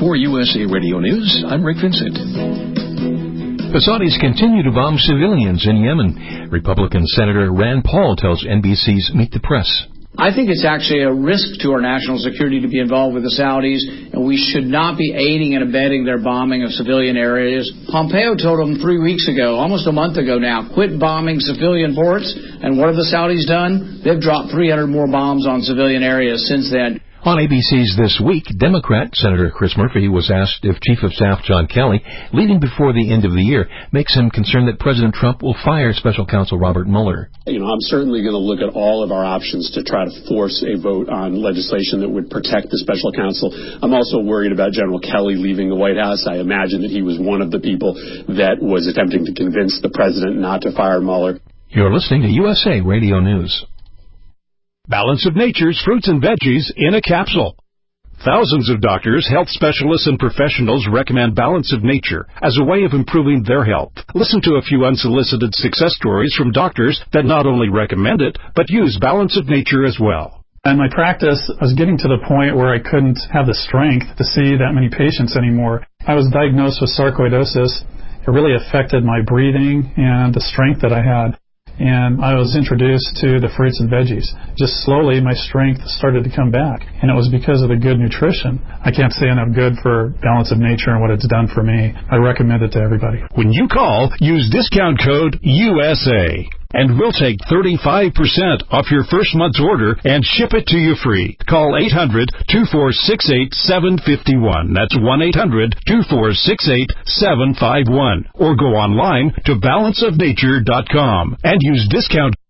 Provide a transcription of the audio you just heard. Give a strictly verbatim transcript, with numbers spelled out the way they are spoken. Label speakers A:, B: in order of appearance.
A: For U S A Radio News, I'm Rick Vincent.
B: The Saudis continue to bomb civilians in Yemen. Republican Senator Rand Paul tells N B C's Meet the Press.
C: I think it's actually a risk to our national security to be involved with the Saudis, and we should not be aiding and abetting their bombing of civilian areas. Pompeo told them three weeks ago, almost a month ago now, quit bombing civilian ports. And what have the Saudis done? They've dropped three hundred more bombs on civilian areas since then.
B: On A B C's This Week, Democrat Senator Chris Murphy was asked if Chief of Staff John Kelly, leaving before the end of the year, makes him concerned that President Trump will fire Special Counsel Robert Mueller.
D: You know, I'm certainly going to look at all of our options to try to force a vote on legislation that would protect the Special Counsel. I'm also worried about General Kelly leaving the White House. I imagine that he was one of the people that was attempting to convince the president not to fire Mueller.
B: You're listening to U S A Radio News.
E: Balance of Nature's fruits and veggies in a capsule. Thousands of doctors, health specialists, and professionals recommend Balance of Nature as a way of improving their health. Listen to a few unsolicited success stories from doctors that not only recommend it, but use Balance of Nature as well.
F: In my practice, I was getting to the point where I couldn't have the strength to see that many patients anymore. I was diagnosed with sarcoidosis. It really affected my breathing and the strength that I had. And I was introduced to the fruits and veggies. Just slowly, my strength started to come back. And it was because of the good nutrition. I can't say enough good for Balance of Nature and what it's done for me. I recommend it to everybody.
E: When you call, use discount code U S A. And we'll take thirty-five percent off your first month's order and ship it to you free. Call eight hundred, two four six eight, seven five one. That's one eight hundred, two four six eight, seven five one. Or go online to balance of nature dot com and use discount